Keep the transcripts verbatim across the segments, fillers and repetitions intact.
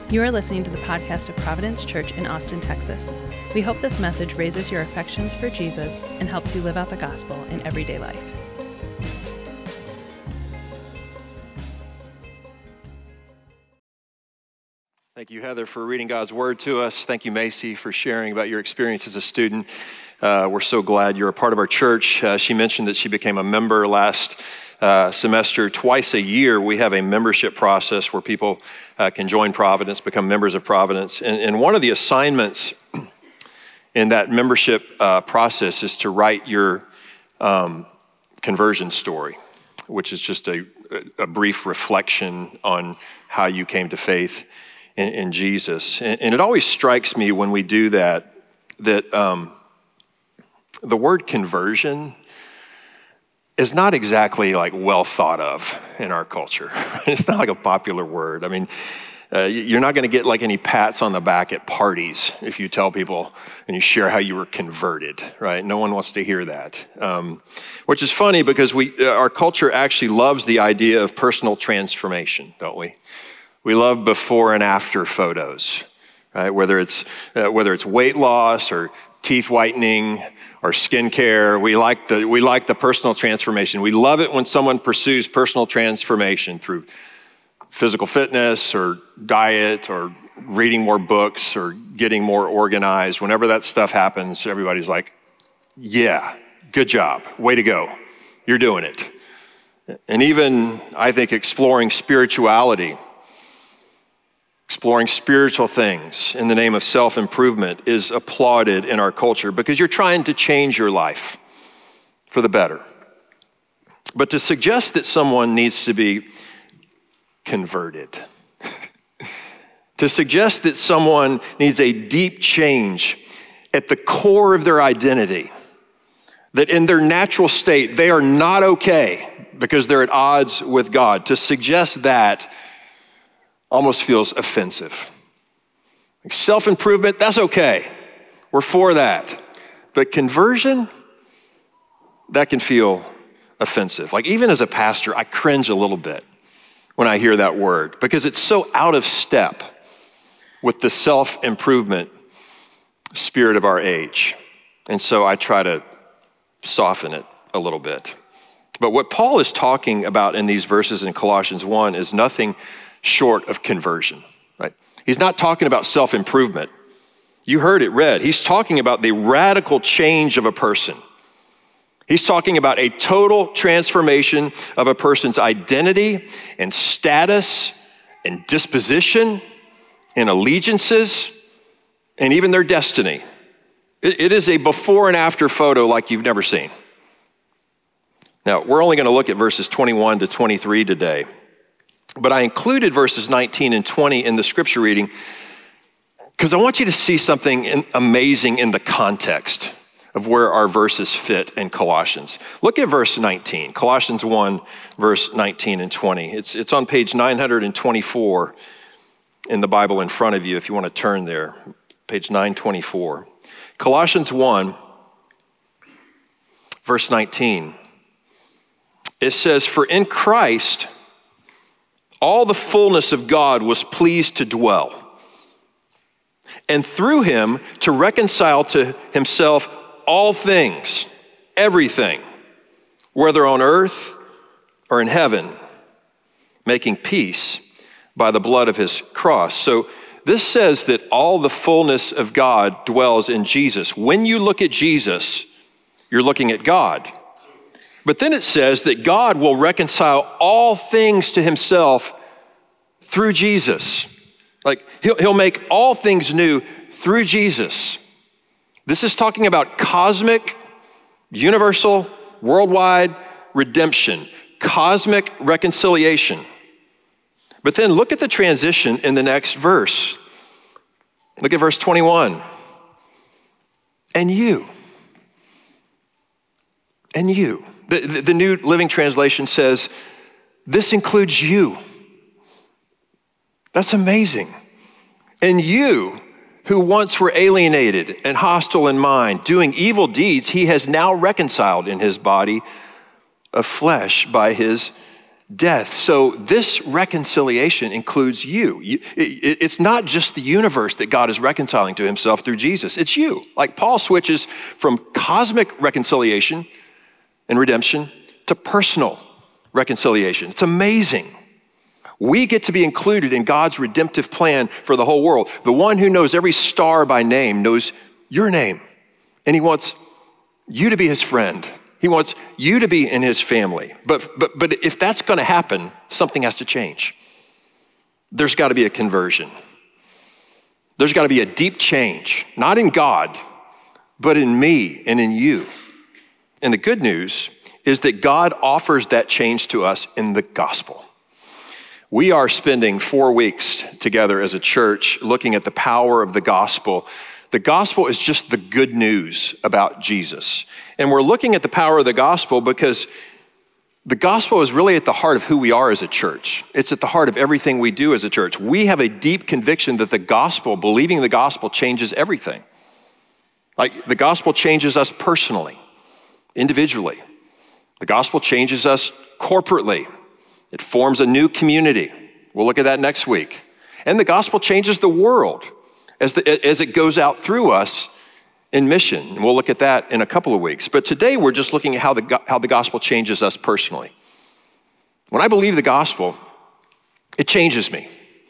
You are listening to the podcast of Providence Church in Austin, Texas. We hope this message raises your affections for Jesus and helps you live out the gospel in everyday life. Thank you, Heather, for reading God's Word to us. Thank you, Macy, for sharing about your experience as a student. Uh, we're so glad you're a part of our church. Uh, she mentioned that she became a member last uh, semester. Twice a year, we have a membership process where people uh, can join Providence, become members of Providence. And, and one of the assignments in that membership uh, process is to write your um, conversion story, which is just a, a brief reflection on how you came to faith in, in Jesus. And, and it always strikes me when we do that, that um, the word conversion is not exactly like well thought of in our culture. It's not like a popular word. I mean, uh, you're not going to get like any pats on the back at parties if you tell people and you share how you were converted, right? No one wants to hear that, um, which is funny because we, uh, our culture actually loves the idea of personal transformation, don't we? We love before and after photos, right? Whether it's uh, whether it's weight loss or teeth whitening or skincare, we like the we like the personal transformation. We love it when someone pursues personal transformation through physical fitness or diet or reading more books or getting more organized. Whenever that stuff happens, everybody's like, yeah, good job, way to go, you're doing it. And even, I think, exploring spirituality, exploring spiritual things in the name of self-improvement is applauded in our culture because you're trying to change your life for the better. But to suggest that someone needs to be converted, to suggest that someone needs a deep change at the core of their identity, that in their natural state they are not okay because they're at odds with God, to suggest that almost feels offensive. Like self-improvement, that's okay. We're for that. But conversion, that can feel offensive. Like even as a pastor, I cringe a little bit when I hear that word because it's so out of step with the self-improvement spirit of our age. And so I try to soften it a little bit. But what Paul is talking about in these verses in Colossians one is nothing short of conversion, right? He's not talking about self-improvement. You heard it read. He's talking about the radical change of a person. He's talking about a total transformation of a person's identity and status and disposition and allegiances and even their destiny. It, it is a before and after photo like you've never seen. Now, we're only going to look at verses twenty-one to twenty-three today. But I included verses nineteen and twenty in the scripture reading because I want you to see something in, amazing in the context of where our verses fit in Colossians. Look at verse nineteen, Colossians one, verse nineteen and twenty. It's, it's on page nine hundred twenty-four in the Bible in front of you if you want to turn there, page nine twenty-four. Colossians one, verse nineteen. It says, "For in Christ all the fullness of God was pleased to dwell, and through him to reconcile to himself all things, everything, whether on earth or in heaven, making peace by the blood of his cross." So this says that all the fullness of God dwells in Jesus. When you look at Jesus, you're looking at God. But then it says that God will reconcile all things to himself through Jesus. Like he'll, he'll make all things new through Jesus. This is talking about cosmic, universal, worldwide redemption, cosmic reconciliation. But then look at the transition in the next verse. Look at verse twenty-one. And you, and you. The, the, the New Living Translation says, this includes you. That's amazing. And you, who once were alienated and hostile in mind, doing evil deeds, he has now reconciled in his body of flesh by his death. So this reconciliation includes you. you it, it's not just the universe that God is reconciling to himself through Jesus. It's you. Like Paul switches from cosmic reconciliation and redemption to personal reconciliation. It's amazing. We get to be included in God's redemptive plan for the whole world. The one who knows every star by name knows your name, and he wants you to be his friend. He wants you to be in his family. But, but, but if that's going to happen, something has to change. There's got to be a conversion. There's got to be a deep change, not in God, but in me and in you. And the good news is that God offers that change to us in the gospel. We are spending four weeks together as a church looking at the power of the gospel. The gospel is just the good news about Jesus. And we're looking at the power of the gospel because the gospel is really at the heart of who we are as a church. It's at the heart of everything we do as a church. We have a deep conviction that the gospel, believing the gospel, changes everything. Like the gospel changes us personally, individually. The gospel changes us corporately. It forms a new community. We'll look at that next week. And the gospel changes the world as, the, as it goes out through us in mission. And we'll look at that in a couple of weeks. But today we're just looking at how the, how the gospel changes us personally. When I believe the gospel, it changes me.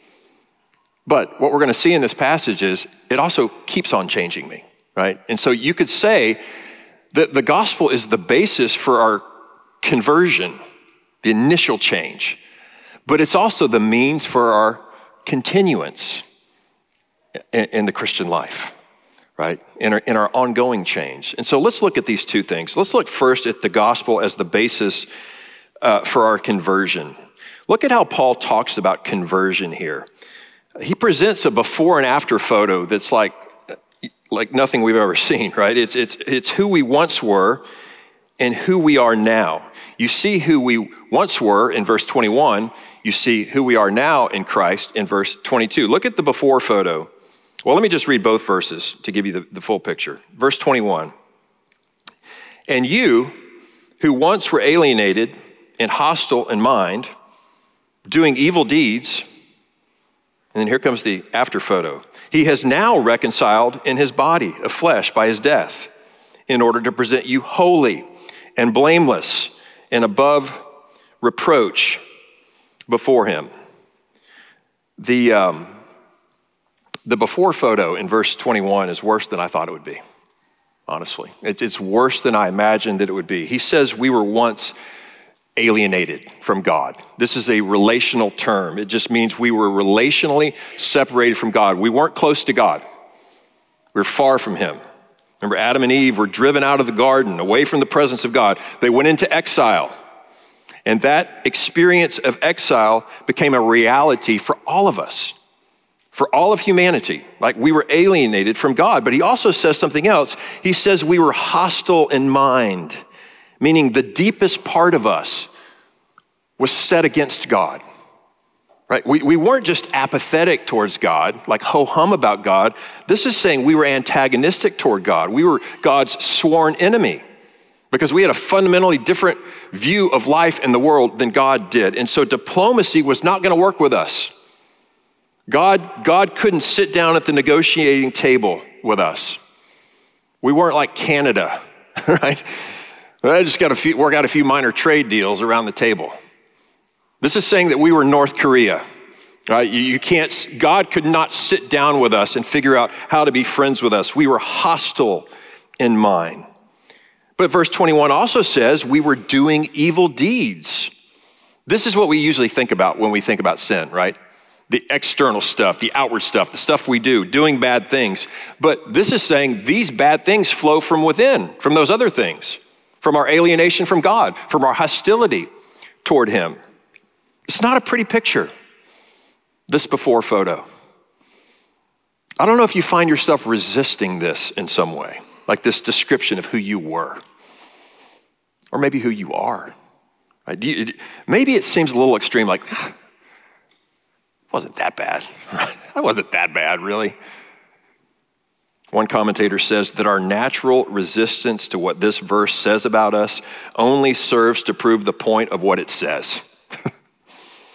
But what we're going to see in this passage is it also keeps on changing me, right? And so you could say that the gospel is the basis for our conversion, the initial change, but it's also the means for our continuance in, in the Christian life, right? In our, in our ongoing change. And so let's look at these two things. Let's look first at the gospel as the basis uh, for our conversion. Look at how Paul talks about conversion here. He presents a before and after photo that's like, like nothing we've ever seen, right? It's, it's, it's who we once were and who we are now. You see who we once were in verse twenty-one. You see who we are now in Christ in verse twenty-two. Look at the before photo. Well, let me just read both verses to give you the, the full picture. Verse twenty-one. And you who once were alienated and hostile in mind, doing evil deeds, and then here comes the after photo. He has now reconciled in his body of flesh by his death in order to present you holy and blameless and above reproach before him. The, um, the before photo in verse twenty-one is worse than I thought it would be, honestly. It, it's worse than I imagined that it would be. He says we were once alienated from God. This is a relational term. It just means we were relationally separated from God. We weren't close to God. We were far from him. Remember, Adam and Eve were driven out of the garden, away from the presence of God. They went into exile. And that experience of exile became a reality for all of us, for all of humanity. Like we were alienated from God. But he also says something else. He says we were hostile in mind, meaning the deepest part of us was set against God. Right? We, we weren't just apathetic towards God, like ho-hum about God. This is saying we were antagonistic toward God. We were God's sworn enemy because we had a fundamentally different view of life in the world than God did. And so diplomacy was not going to work with us. God, God couldn't sit down at the negotiating table with us. We weren't like Canada, right? I just got to work out a few minor trade deals around the table. This is saying that we were North Korea, right? You, you can't, God could not sit down with us and figure out how to be friends with us. We were hostile in mind. But verse twenty-one also says we were doing evil deeds. This is what we usually think about when we think about sin, right? The external stuff, the outward stuff, the stuff we do, doing bad things. But this is saying these bad things flow from within, from those other things, from our alienation from God, from our hostility toward him. It's not a pretty picture, this before photo. I don't know if you find yourself resisting this in some way, like this description of who you were, or maybe who you are. Right? Do you, maybe it seems a little extreme, like, it wasn't that bad. That wasn't that bad, really. One commentator says that our natural resistance to what this verse says about us only serves to prove the point of what it says.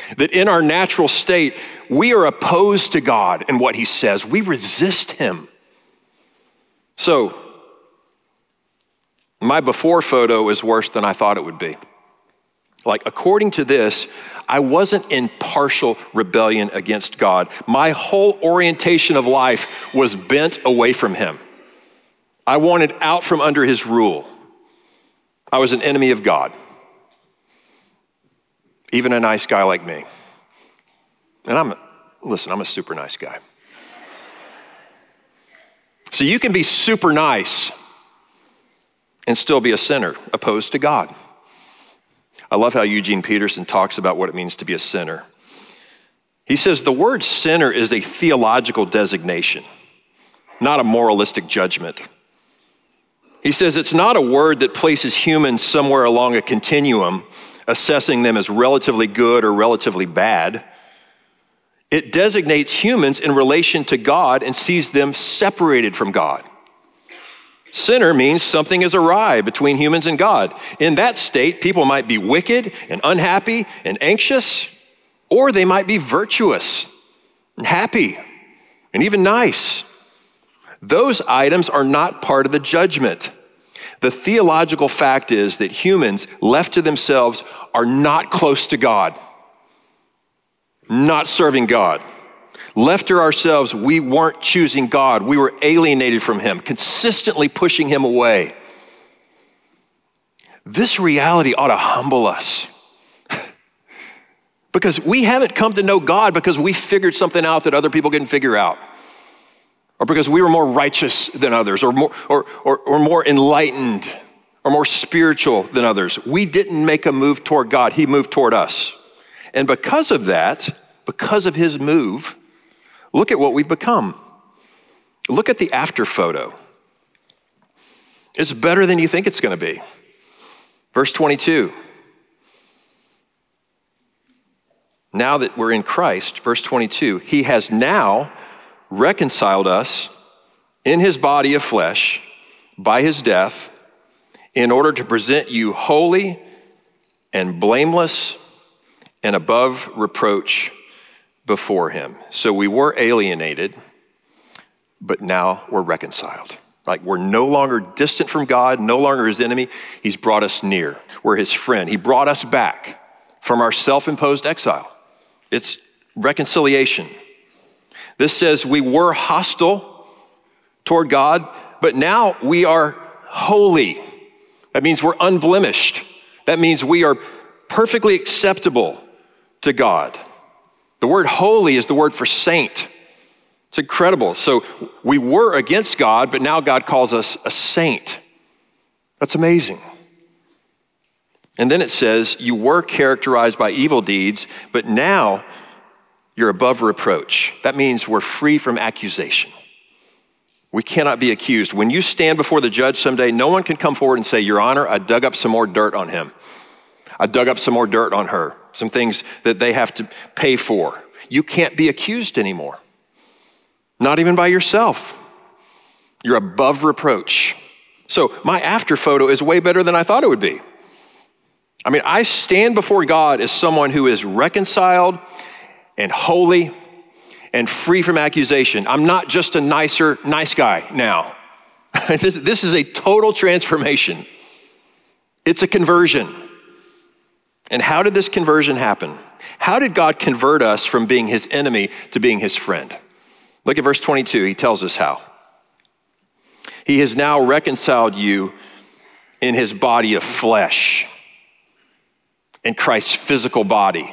That in our natural state, we are opposed to God and what he says. We resist him. So, my before photo is worse than I thought it would be. Like, according to this, I wasn't in partial rebellion against God. My whole orientation of life was bent away from him. I wanted out from under his rule. I was an enemy of God. Even a nice guy like me. And I'm, listen, I'm a super nice guy. So you can be super nice and still be a sinner, opposed to God. I love how Eugene Peterson talks about what it means to be a sinner. He says the word sinner is a theological designation, not a moralistic judgment. He says it's not a word that places humans somewhere along a continuum, assessing them as relatively good or relatively bad. It designates humans in relation to God and sees them separated from God. Sinner means something is awry between humans and God. In that state, people might be wicked and unhappy and anxious, or they might be virtuous and happy and even nice. Those items are not part of the judgment. The theological fact is that humans left to themselves are not close to God, not serving God. Left to ourselves, we weren't choosing God. We were alienated from him, consistently pushing him away. This reality ought to humble us. Because we haven't come to know God because we figured something out that other people didn't figure out. Or because we were more righteous than others, or more, or, or, or more enlightened, or more spiritual than others. We didn't make a move toward God. He moved toward us. And because of that, because of his move, look at what we've become. Look at the after photo. It's better than you think it's going to be. Verse twenty-two. Now that we're in Christ, verse twenty-two, he has now reconciled us in his body of flesh by his death in order to present you holy and blameless and above reproach before him. So we were alienated, but now we're reconciled. Like, we're no longer distant from God, no longer his enemy. He's brought us near. We're his friend. He brought us back from our self-imposed exile. It's reconciliation. This says we were hostile toward God, but now we are holy. That means we're unblemished. That means we are perfectly acceptable to God. The word holy is the word for saint. It's incredible. So we were against God, but now God calls us a saint. That's amazing. And then it says, you were characterized by evil deeds, but now you're above reproach. That means we're free from accusation. We cannot be accused. When you stand before the judge someday, no one can come forward and say, Your Honor, I dug up some more dirt on him. I dug up some more dirt on her. Some things that they have to pay for. You can't be accused anymore. Not even by yourself. You're above reproach. So my after photo is way better than I thought it would be. I mean, I stand before God as someone who is reconciled and holy and free from accusation. I'm not just a nicer, nice guy now. this, this is a total transformation. It's a conversion. And how did this conversion happen? How did God convert us from being his enemy to being his friend? Look at verse twenty-two. He tells us how. He has now reconciled you in his body of flesh, in Christ's physical body,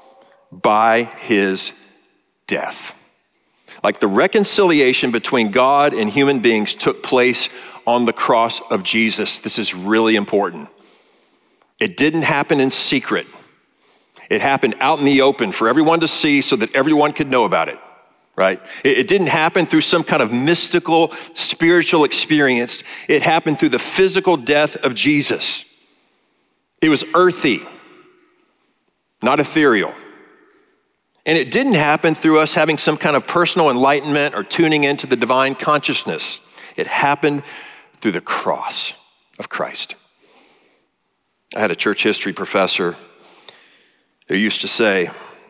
by his death. Like, the reconciliation between God and human beings took place on the cross of Jesus. This is really important. It didn't happen in secret. It happened out in the open for everyone to see so that everyone could know about it, right? It, it didn't happen through some kind of mystical, spiritual experience. It happened through the physical death of Jesus. It was earthy, not ethereal. And it didn't happen through us having some kind of personal enlightenment or tuning into the divine consciousness. It happened through the cross of Christ. I had a church history professor who used to say,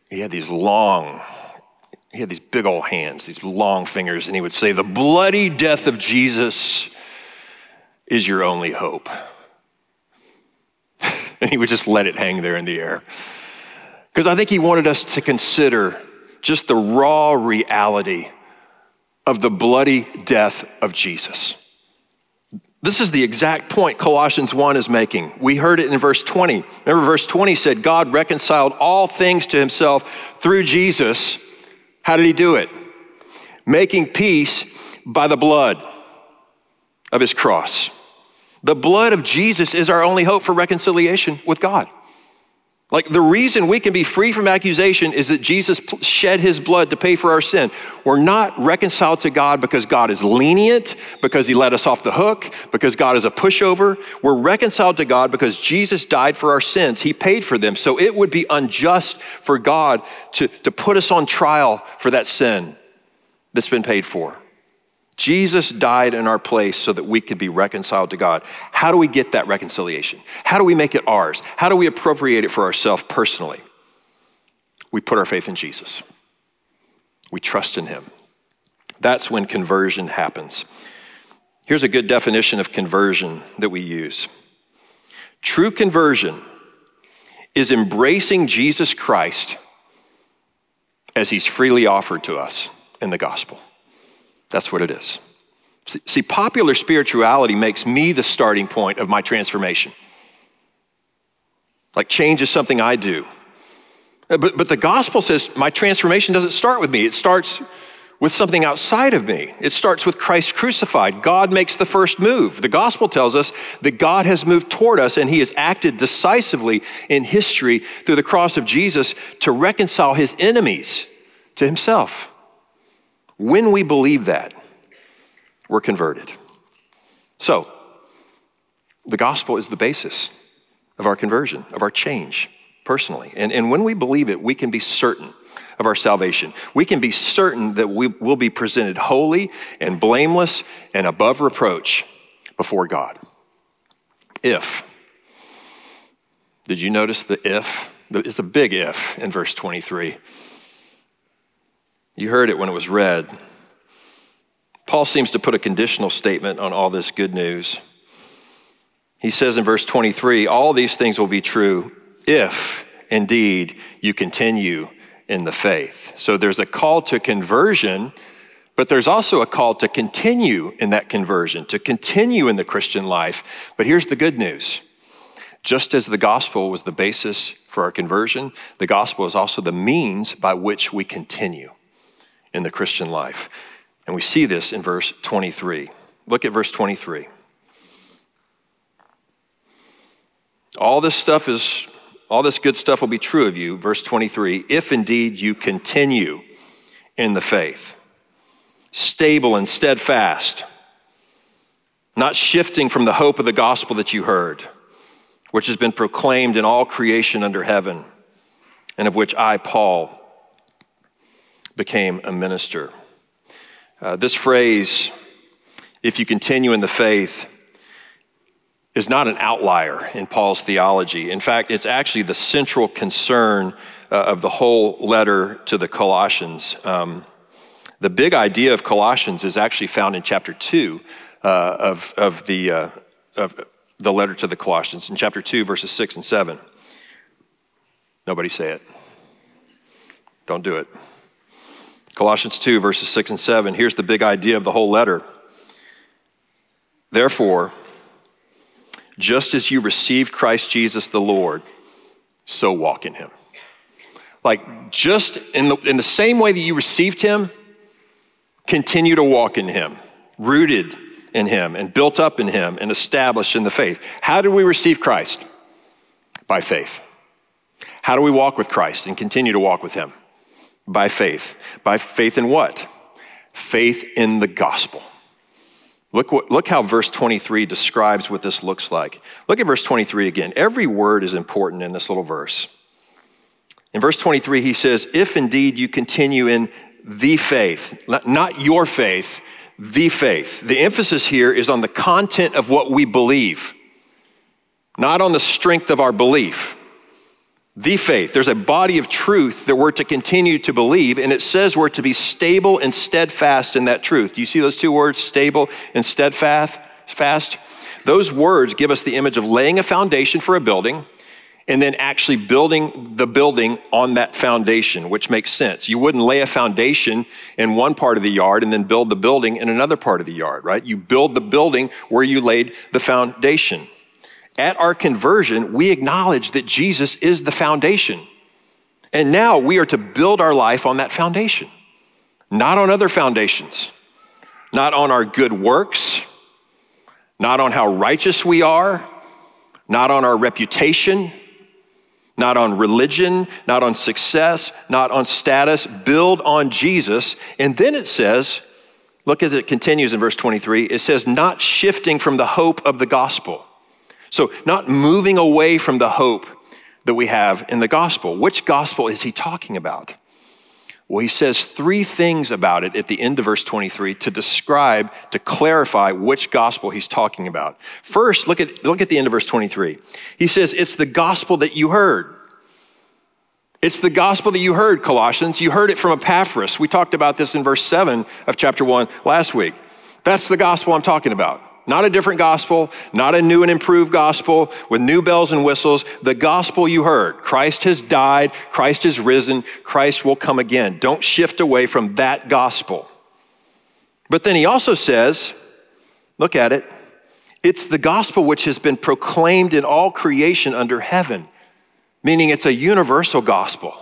he had these long, he had these big old hands, these long fingers, and he would say, "The bloody death of Jesus is your only hope." And he would just let it hang there in the air. Because I think he wanted us to consider just the raw reality of the bloody death of Jesus. This is the exact point Colossians one is making. We heard it in verse twenty. Remember, verse twenty said, God reconciled all things to himself through Jesus. How did he do it? Making peace by the blood of his cross. The blood of Jesus is our only hope for reconciliation with God. Like, the reason we can be free from accusation is that Jesus shed his blood to pay for our sin. We're not reconciled to God because God is lenient, because he let us off the hook, because God is a pushover. We're reconciled to God because Jesus died for our sins. He paid for them. So it would be unjust for God to, to put us on trial for that sin that's been paid for. Jesus died in our place so that we could be reconciled to God. How do we get that reconciliation? How do we make it ours? How do we appropriate it for ourselves personally? We put our faith in Jesus. We trust in him. That's when conversion happens. Here's a good definition of conversion that we use. True conversion is embracing Jesus Christ as he's freely offered to us in the gospel. That's what it is. See, popular spirituality makes me the starting point of my transformation. Like, change is something I do. But, but the gospel says my transformation doesn't start with me. It starts with something outside of me. It starts with Christ crucified. God makes the first move. The gospel tells us that God has moved toward us and he has acted decisively in history through the cross of Jesus to reconcile his enemies to himself. When we believe that, we're converted. So, the gospel is the basis of our conversion, of our change personally. And, and when we believe it, we can be certain of our salvation. We can be certain that we will be presented holy and blameless and above reproach before God. If. Did you notice the if? It's a big if in verse twenty-three. You heard it when it was read. Paul seems to put a conditional statement on all this good news. He says in verse twenty-three, all these things will be true if indeed you continue in the faith. So there's a call to conversion, but there's also a call to continue in that conversion, to continue in the Christian life. But here's the good news. Just as the gospel was the basis for our conversion, the gospel is also the means by which we continue in the Christian life. And we see this in verse twenty-three. Look at verse twenty-three. All this stuff is, all this good stuff will be true of you, verse twenty-three, if indeed you continue in the faith, stable and steadfast, not shifting from the hope of the gospel that you heard, which has been proclaimed in all creation under heaven, and of which I, Paul, became a minister. Uh, this phrase, if you continue in the faith, is not an outlier in Paul's theology. In fact, it's actually the central concern uh, of the whole letter to the Colossians. Um, the big idea of Colossians is actually found in chapter two uh, of, of, the, uh, of the letter to the Colossians, in chapter two, verses six and seven. Nobody say it. Don't do it. Colossians two, verses six and seven. Here's the big idea of the whole letter. Therefore, just as you received Christ Jesus the Lord, so walk in him. Like, just in the, in the same way that you received him, continue to walk in him, rooted in him and built up in him and established in the faith. How do we receive Christ? By faith. How do we walk with Christ and continue to walk with him? By faith. By faith in what? Faith in the gospel. Look what, look how verse twenty-three describes what this looks like. Look at verse twenty-three again. Every word is important in this little verse. In verse twenty-three, he says, if indeed you continue in the faith, not your faith, the faith. The emphasis here is on the content of what we believe, not on the strength of our belief. The faith. There's a body of truth that we're to continue to believe, and it says we're to be stable and steadfast in that truth. Do you see those two words, stable and steadfast? Fast? Those words give us the image of laying a foundation for a building and then actually building the building on that foundation, which makes sense. You wouldn't lay a foundation in one part of the yard and then build the building in another part of the yard, right? You build the building where you laid the foundation. At our conversion, we acknowledge that Jesus is the foundation. And now we are to build our life on that foundation, not on other foundations, not on our good works, not on how righteous we are, not on our reputation, not on religion, not on success, not on status. Build on Jesus. And then it says, look as it continues in verse twenty-three, it says, not shifting from the hope of the gospel. So not moving away from the hope that we have in the gospel. Which gospel is he talking about? Well, he says three things about it at the end of verse twenty-three to describe, to clarify which gospel he's talking about. First, look at, look at the end of verse twenty-three. He says, it's the gospel that you heard. It's the gospel that you heard, Colossians. You heard it from Epaphras. We talked about this in verse seven of chapter one last week. That's the gospel I'm talking about. Not a different gospel, not a new and improved gospel with new bells and whistles. The gospel you heard. Christ has died, Christ has risen, Christ will come again. Don't shift away from that gospel. But then he also says, look at it, it's the gospel which has been proclaimed in all creation under heaven, meaning it's a universal gospel.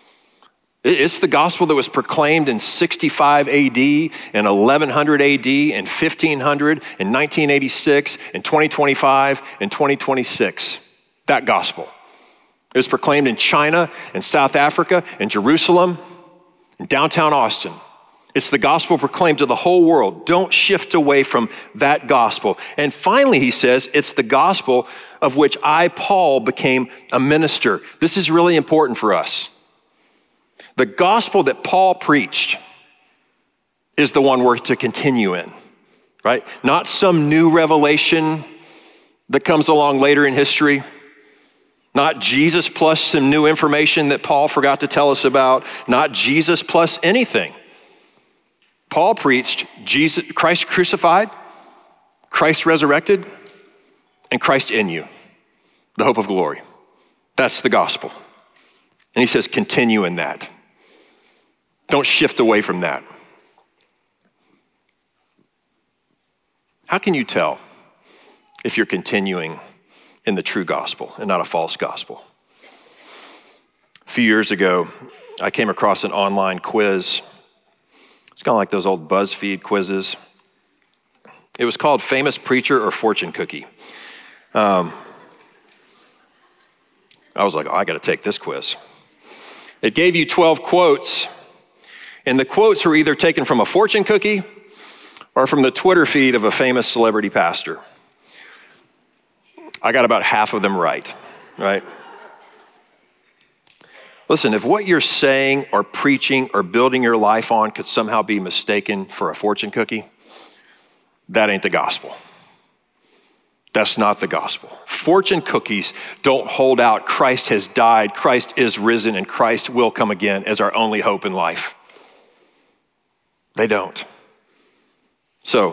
It's the gospel that was proclaimed in sixty-five A D and eleven hundred A D and fifteen hundred and nineteen eighty-six and twenty twenty-five and twenty twenty-six. That gospel. It was proclaimed in China and South Africa and Jerusalem and downtown Austin. It's the gospel proclaimed to the whole world. Don't shift away from that gospel. And finally, he says, it's the gospel of which I, Paul, became a minister. This is really important for us. The gospel that Paul preached is the one we're to continue in, right? Not some new revelation that comes along later in history. Not Jesus plus some new information that Paul forgot to tell us about. Not Jesus plus anything. Paul preached Jesus, Christ crucified, Christ resurrected, and Christ in you, the hope of glory. That's the gospel. And he says, continue in that. Don't shift away from that. How can you tell if you're continuing in the true gospel and not a false gospel? A few years ago, I came across an online quiz. It's kind of like those old BuzzFeed quizzes. It was called Famous Preacher or Fortune Cookie. Um, I was like, oh, I got to take this quiz. It gave you twelve quotes. And the quotes were either taken from a fortune cookie or from the Twitter feed of a famous celebrity pastor. I got about half of them right, right? Listen, if what you're saying or preaching or building your life on could somehow be mistaken for a fortune cookie, that ain't the gospel. That's not the gospel. Fortune cookies don't hold out Christ has died, Christ is risen, and Christ will come again as our only hope in life. They don't. So,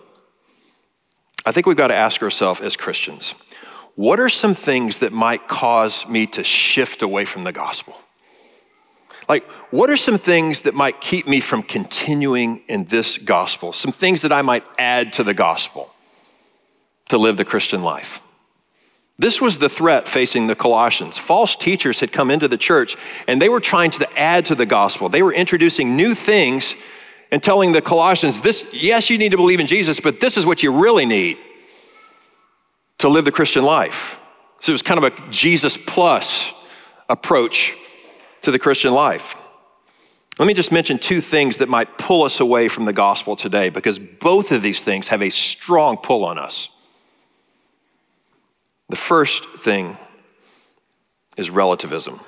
I think we've got to ask ourselves as Christians, what are some things that might cause me to shift away from the gospel? Like, what are some things that might keep me from continuing in this gospel? Some things that I might add to the gospel to live the Christian life. This was the threat facing the Colossians. False teachers had come into the church and they were trying to add to the gospel. They were introducing new things and telling the Colossians, this, yes, you need to believe in Jesus, but this is what you really need to live the Christian life. So it was kind of a Jesus plus approach to the Christian life. Let me just mention two things that might pull us away from the gospel today, because both of these things have a strong pull on us. The first thing is relativism.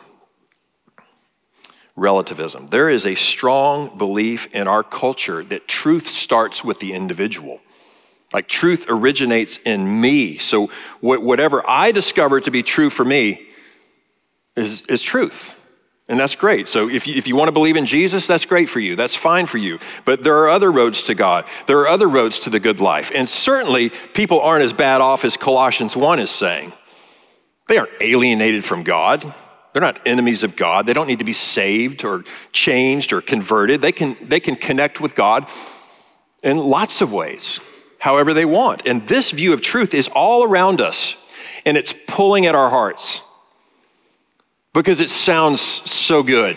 Relativism. There is a strong belief in our culture that truth starts with the individual. Like truth originates in me. So whatever I discover to be true for me is, is truth. And that's great. So if you, if you want to believe in Jesus, that's great for you. That's fine for you. But there are other roads to God. There are other roads to the good life. And certainly people aren't as bad off as Colossians one is saying. They aren't alienated from God. They're not enemies of God. They don't need to be saved or changed or converted. They can, they can connect with God in lots of ways, however they want. And this view of truth is all around us, and it's pulling at our hearts because it sounds so good,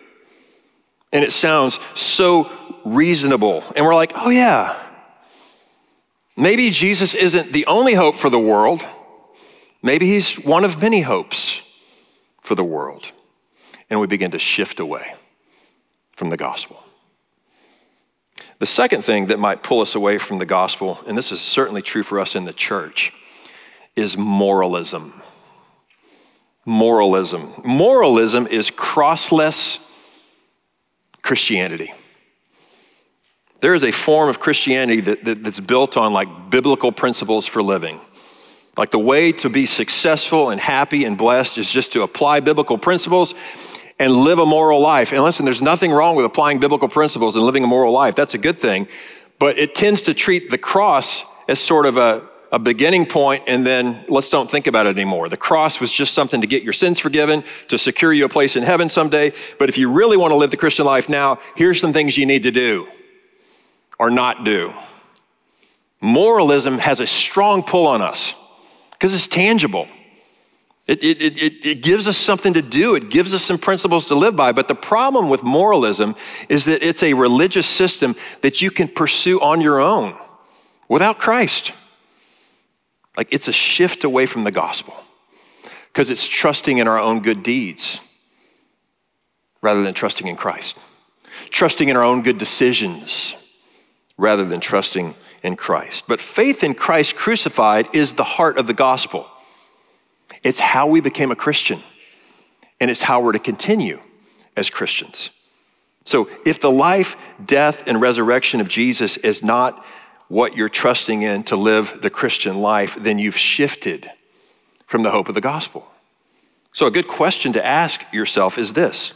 and it sounds so reasonable. And we're like, oh yeah, maybe Jesus isn't the only hope for the world. Maybe he's one of many hopes for the world. And we begin to shift away from the gospel. The second thing that might pull us away from the gospel, and this is certainly true for us in the church, is moralism. Moralism. Moralism is crossless Christianity. There is a form of Christianity that, that, that's built on like biblical principles for living. Like the way to be successful and happy and blessed is just to apply biblical principles and live a moral life. And listen, there's nothing wrong with applying biblical principles and living a moral life. That's a good thing. But it tends to treat the cross as sort of a, a beginning point, and then let's don't think about it anymore. The cross was just something to get your sins forgiven, to secure you a place in heaven someday. But if you really want to live the Christian life now, here's some things you need to do or not do. Moralism has a strong pull on us because it's tangible. It, it, it, it gives us something to do. It gives us some principles to live by. But the problem with moralism is that it's a religious system that you can pursue on your own without Christ. Like it's a shift away from the gospel because it's trusting in our own good deeds rather than trusting in Christ. Trusting in our own good decisions rather than trusting in Christ. But faith in Christ crucified is the heart of the gospel. It's how we became a Christian, and it's how we're to continue as Christians. So if the life, death, and resurrection of Jesus is not what you're trusting in to live the Christian life, then you've shifted from the hope of the gospel. So a good question to ask yourself is this: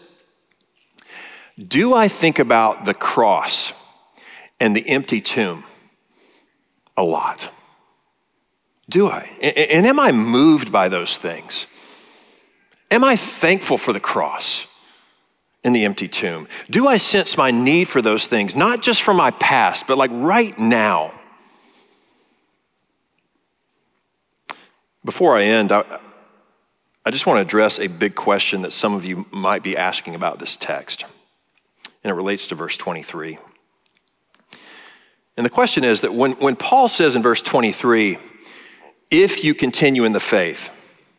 do I think about the cross and the empty tomb a lot? Do I? And am I moved by those things? Am I thankful for the cross and the empty tomb? Do I sense my need for those things, not just from my past, but like right now? Before I end, I, I just want to address a big question that some of you might be asking about this text, and it relates to verse twenty-three. And the question is that when, when Paul says in verse twenty-three, if you continue in the faith,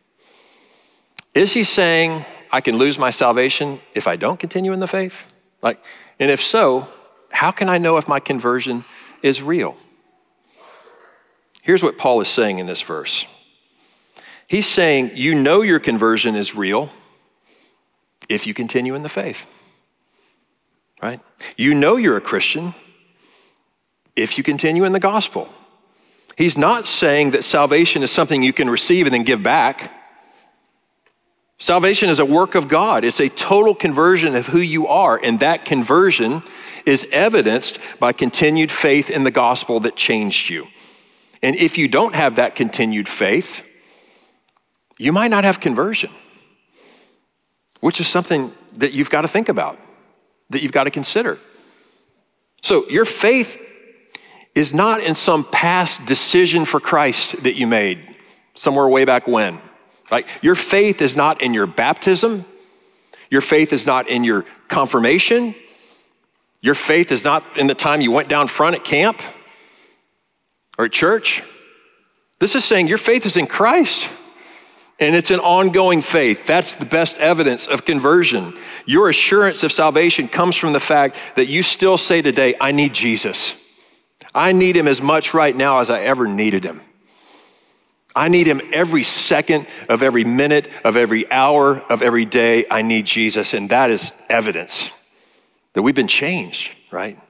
is he saying I can lose my salvation if I don't continue in the faith? Like, and if so, how can I know if my conversion is real? Here's what Paul is saying in this verse. He's saying you know your conversion is real if you continue in the faith, right? You know you're a Christian if you continue in the gospel. He's not saying that salvation is something you can receive and then give back. Salvation is a work of God. It's a total conversion of who you are, and that conversion is evidenced by continued faith in the gospel that changed you. And if you don't have that continued faith, you might not have conversion, which is something that you've got to think about, that you've got to consider. So your faith is not in some past decision for Christ that you made somewhere way back when. Like your faith is not in your baptism. Your faith is not in your confirmation. Your faith is not in the time you went down front at camp or at church. This is saying your faith is in Christ, and it's an ongoing faith. That's the best evidence of conversion. Your assurance of salvation comes from the fact that you still say today, I need Jesus. I need him as much right now as I ever needed him. I need him every second of every minute of every hour of every day. I need Jesus, and that is evidence that we've been changed, right?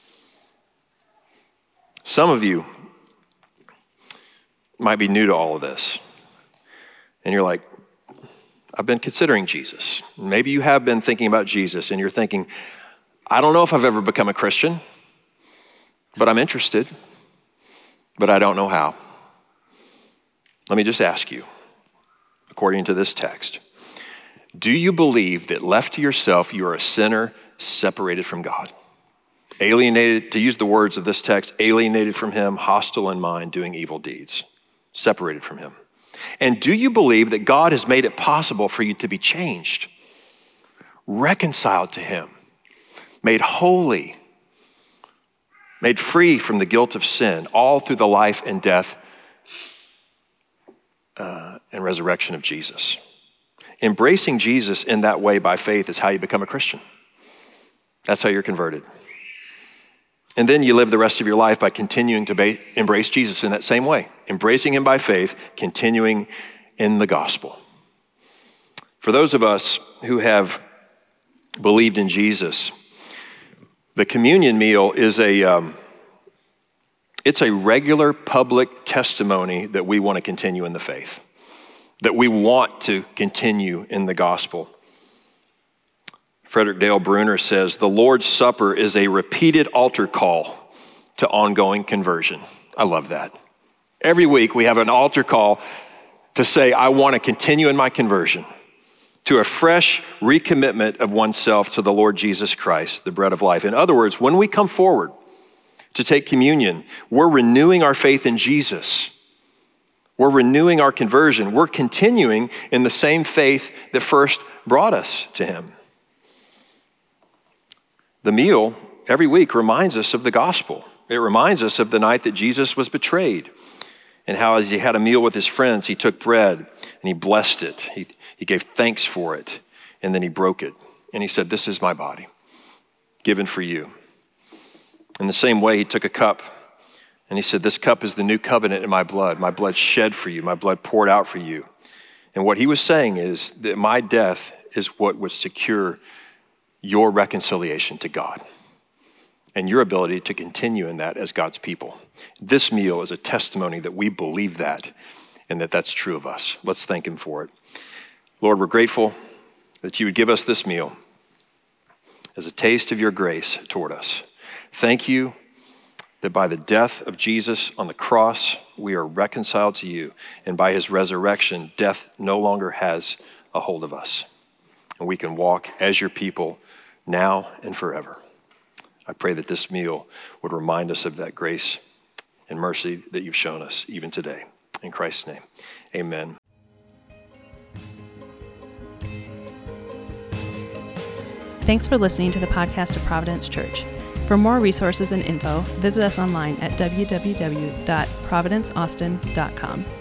Some of you might be new to all of this, and you're like, I've been considering Jesus. Maybe you have been thinking about Jesus and you're thinking, I don't know if I've ever become a Christian, but I'm interested, but I don't know how. Let me just ask you, according to this text, do you believe that left to yourself, you are a sinner separated from God? Alienated, to use the words of this text, alienated from him, hostile in mind, doing evil deeds, separated from him. And do you believe that God has made it possible for you to be changed, reconciled to him, made holy, made free from the guilt of sin, all through the life and death uh, and resurrection of Jesus? Embracing Jesus in that way by faith is how you become a Christian. That's how you're converted. And then you live the rest of your life by continuing to ba- embrace Jesus in that same way, embracing him by faith, continuing in the gospel. For those of us who have believed in Jesus, the communion meal is a, um, it's a regular public testimony that we want to continue in the faith, that we want to continue in the gospel. Frederick Dale Bruner says, the Lord's Supper is a repeated altar call to ongoing conversion. I love that. Every week we have an altar call to say, I want to continue in my conversion, to a fresh recommitment of oneself to the Lord Jesus Christ, the bread of life. In other words, when we come forward to take communion, we're renewing our faith in Jesus. We're renewing our conversion. We're continuing in the same faith that first brought us to him. The meal every week reminds us of the gospel. It reminds us of the night that Jesus was betrayed and how as he had a meal with his friends, he took bread and he blessed it. He, he gave thanks for it, and then he broke it. And he said, this is my body given for you. In the same way, he took a cup and he said, this cup is the new covenant in my blood, my blood shed for you, my blood poured out for you. And what he was saying is that my death is what would secure your reconciliation to God and your ability to continue in that as God's people. This meal is a testimony that we believe that and that that's true of us. Let's thank him for it. Lord, we're grateful that you would give us this meal as a taste of your grace toward us. Thank you that by the death of Jesus on the cross, we are reconciled to you, and by his resurrection, death no longer has a hold of us. And we can walk as your people now and forever. I pray that this meal would remind us of that grace and mercy that you've shown us even today. In Christ's name, amen. Thanks for listening to the podcast of Providence Church. For more resources and info, visit us online at w w w dot providence austin dot com.